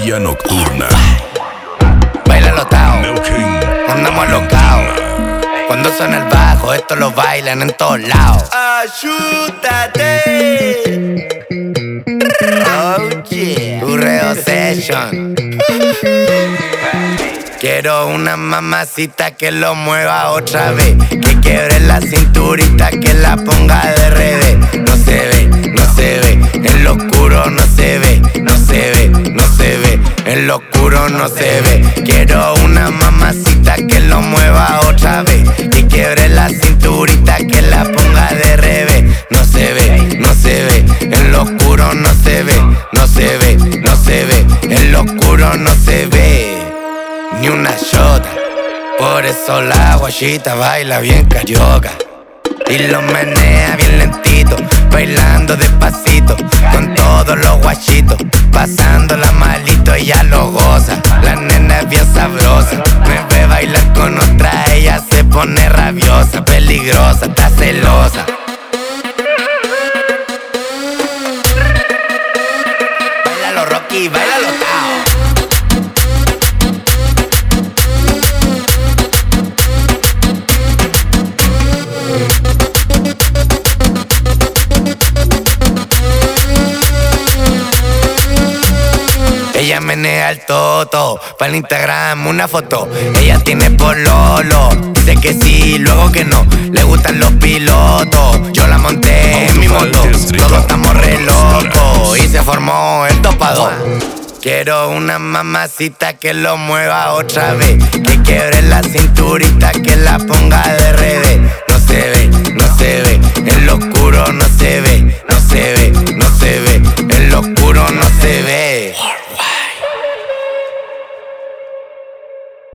Villa Nocturna. Bailalo Tao, Milking. andamos alocados. Cuando suena el bajo, esto lo bailan en todos lados. Ayúdate. Oh yeah. Urreo Session. Quiero una mamacita que lo mueva otra vez, que quiebre la cinturita, que la ponga de revés. No se ve, no se ve, en lo oscuro no se ve, no se ve, no se ve, en lo oscuro no se ve. Quiero una mamacita que lo mueva otra vez, que quiebre la cinturita, que la ponga de revés. No se ve, no se ve, en lo oscuro no se ve, no se ve, no se ve, en lo oscuro no se ve. Ni una shota, por eso la guachita baila bien carioca y lo menea bien lentito, bailando despacito, con todos los guachitos, pasándola malito, ella lo goza. La nena es bien sabrosa, me ve bailar con otra, ella se pone rabiosa, peligrosa, está celosa. Bailalo Rocky, bailalo Tao. Ella menea el toto, para el Instagram una foto. Ella tiene pololo, dice que sí, luego que no. Le gustan los pilotos, yo la monté en mi moto. Todos estamos re locos y se formó el topado. Quiero una mamacita que lo mueva otra vez, que quiebre la cinturita, que la ponga de revés. No se ve, no se ve, en lo oscuro no se ve, no